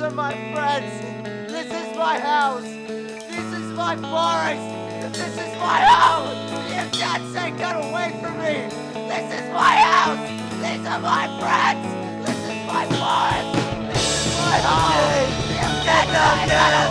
are my friends. This is my house. This is my forest. This is my home. You can't take that away from me. This is my house. These are my friends. This is my forest. This is my home. You can't take that away.